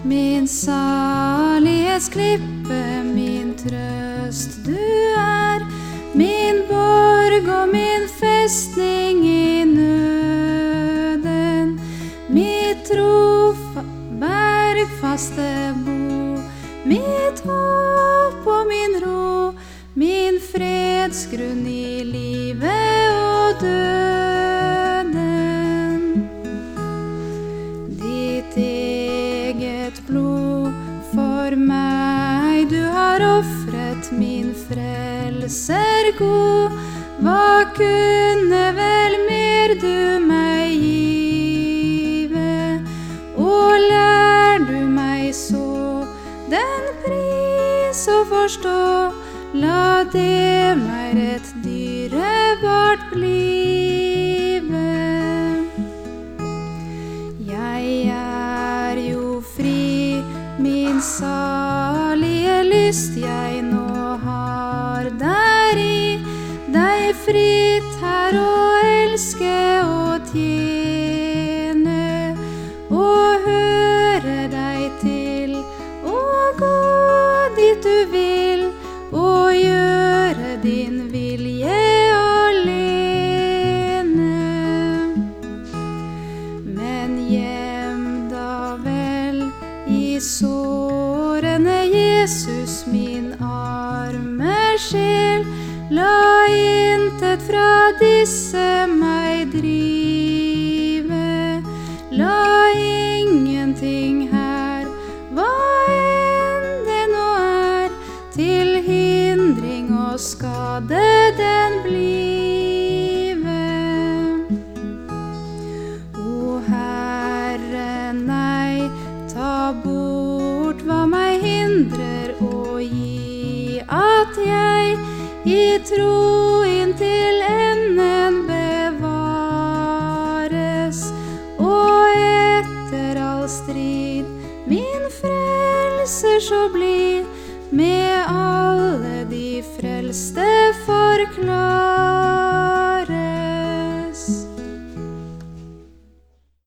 min salighetsklippe, min trøst du er, min borg og min festning i nøden, mitt bergfaste bo, mitt håp og min ro, min fredsgrunn i livet og døden. Ditt eget blod for meg du har offret, min frelser god. Hva kunne vel mer du meg give, og lær du meg så den pris å forstå, la det meg et dyrebart blive. Jeg er jo fri, min salige lyst jeg nå har deri, deg fritt her å elske og tjene, og høre deg til, og gå dit du vil, og gjøre din vilje alene. Men gjem da vel i sårene Jesus min arme sjel, la intet fra disse meg drive, la ingenting her, hva enn det nå er, til hindring og skade den blive. O Herre, nei, ta bort hva meg hindrer å gi, at jeg i tro inntil enden bevares, og etter all strid min frelser så blir, med alle de frelste forklares.